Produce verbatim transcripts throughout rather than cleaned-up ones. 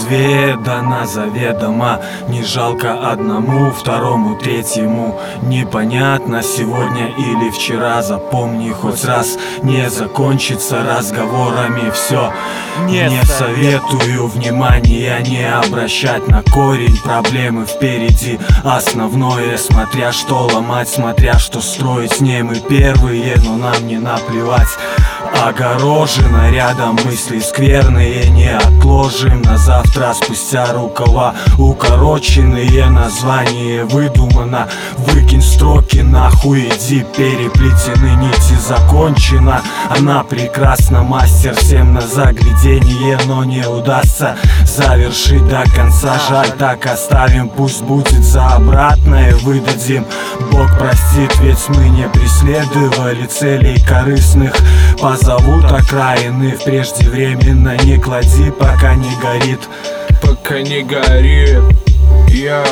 две дана заведомо. Не жалко одному, второму, третьему. Непонятно, сегодня или вчера. Запомни хоть раз, не закончится разговорами все. Не, не советую внимания не обращать на корень проблемы впереди. Основное, смотря что ломать, смотря что строить. Не мы первые, но нам не наплевать. Огорожено рядом мысли скверные, не отложим на завтра спустя рукава. Укороченные названия выдумано. Выкинь строки нахуй, иди, переплетены нити, закончена. Она прекрасна, мастер всем на загляденье, но не удастся завершить до конца. Жаль, так оставим, пусть будет за обратное выдадим. Бог простит, ведь мы не преследовали целей корыстных. Позовут окраины в преждевременно. Не клади, пока не горит. Пока не горит. Я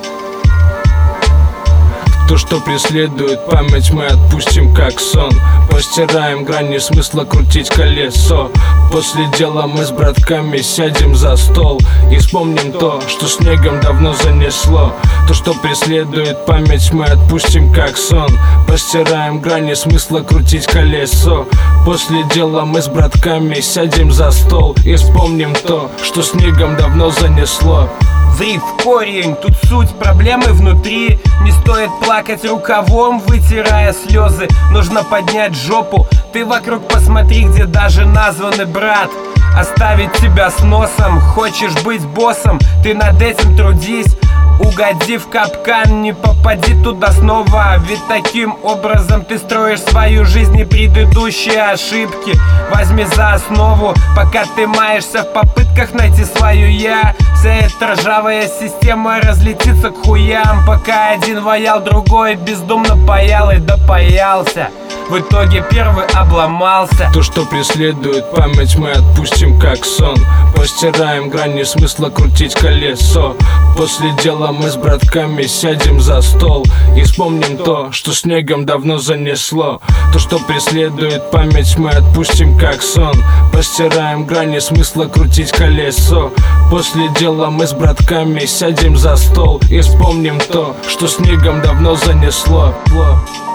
То, что преследует память, мы отпустим как сон. Постираем грани смысла крутить колесо. После дела мы с братками сядем за стол и вспомним то, что снегом давно занесло. То, что преследует память, мы отпустим как сон. Постираем грани смысла крутить колесо. После дела мы с братками сядем за стол и вспомним то, что снегом давно занесло. Зри в корень, тут суть проблемы внутри. Не стоит плакать рукавом, вытирая слезы. Нужно поднять жопу. Ты вокруг посмотри, где даже названный брат. Оставить тебя с носом. Хочешь быть боссом, ты над этим трудись. Угоди в капкан, не попади туда снова. Ведь таким образом ты строишь свою жизнь и предыдущие ошибки. Возьми за основу, пока ты маешься в попытках найти свою я. Вся эта ржавая система разлетится к хуям. Пока один ваял, другой бездумно паял и допаялся. В итоге первый обломался. То, что преследует память, мы отпустим как сон. Постираем грани смысла крутить колесо. После дела мы с братками сядем за стол и вспомним то, что снегом давно занесло. То, что преследует память, мы отпустим как сон. Постираем грани смысла крутить колесо. После дела мы с братками сядем за стол и вспомним то, что снегом давно занесло.